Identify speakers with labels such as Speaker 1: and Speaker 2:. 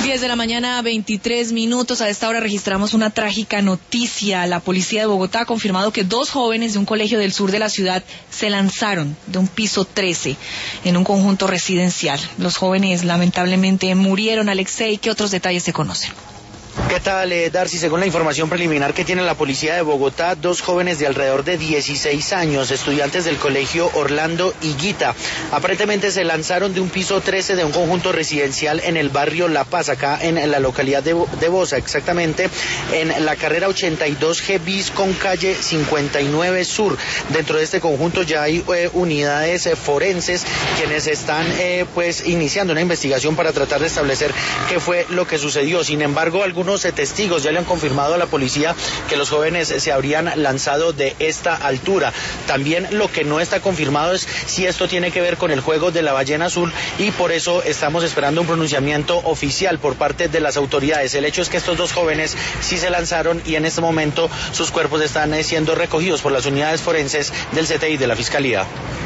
Speaker 1: 10 de la mañana, 23 minutos. A esta hora registramos una trágica noticia. La policía de Bogotá ha confirmado que 2 jóvenes de un colegio del sur de la ciudad se lanzaron de un piso 13 en un conjunto residencial. Los jóvenes lamentablemente murieron. Alexei, ¿qué otros detalles se conocen?
Speaker 2: ¿Qué tal, Darcy? Según la información preliminar que tiene la policía de Bogotá, 2 jóvenes de alrededor de 16 años, estudiantes del colegio Orlando Higuita, aparentemente se lanzaron de un piso 13 de un conjunto residencial en el barrio La Paz, acá en la localidad de Bosa, exactamente en la carrera 82G bis con calle 59 Sur. Dentro de este conjunto ya hay unidades forenses quienes están pues iniciando una investigación para tratar de establecer qué fue lo que sucedió. Sin embargo, algunos testigos ya le han confirmado a la policía que los jóvenes se habrían lanzado de esta altura. También lo que no está confirmado es si esto tiene que ver con el juego de la ballena azul, y por eso estamos esperando un pronunciamiento oficial por parte de las autoridades. El hecho es que estos 2 jóvenes sí se lanzaron y en este momento sus cuerpos están siendo recogidos por las unidades forenses del CTI de la Fiscalía.